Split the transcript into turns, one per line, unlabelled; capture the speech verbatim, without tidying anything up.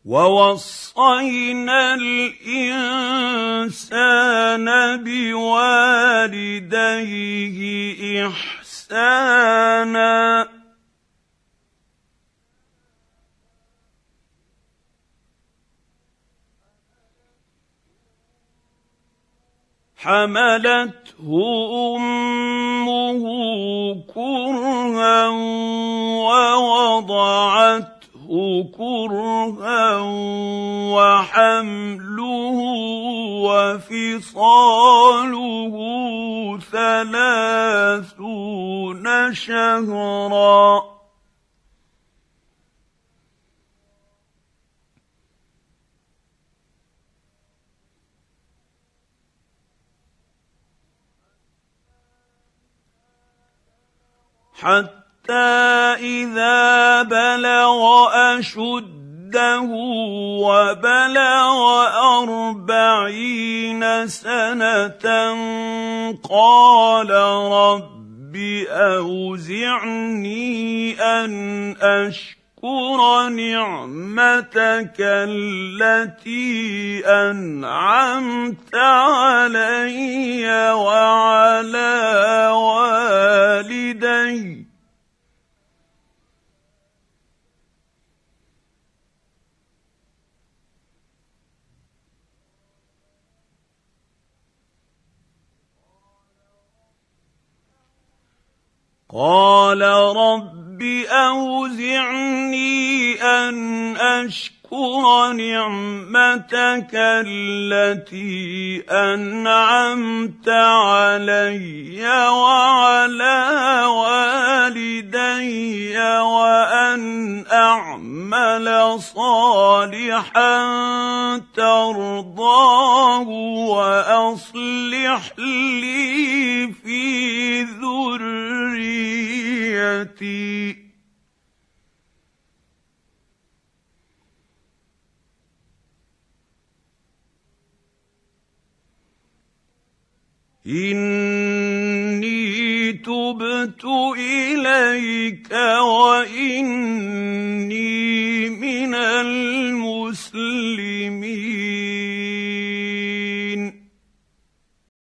ووصينا الانسان بوالديه احسانا حملته امه كرها ووضعته كرها وحمله وفصاله ثلاثون شهرا حتى إذا بلغ أشده وبلغ أربعين سنة قال رب أوزعني أن أشكر نعمتك التي أنعمت علي وعلى والدي قال رب أوزعني أن أشكر نعمتك التي أنعمت علي وعلى والدي وأن أعمل صالحا ترضاه وأصلح لي في ذريتي إني تبت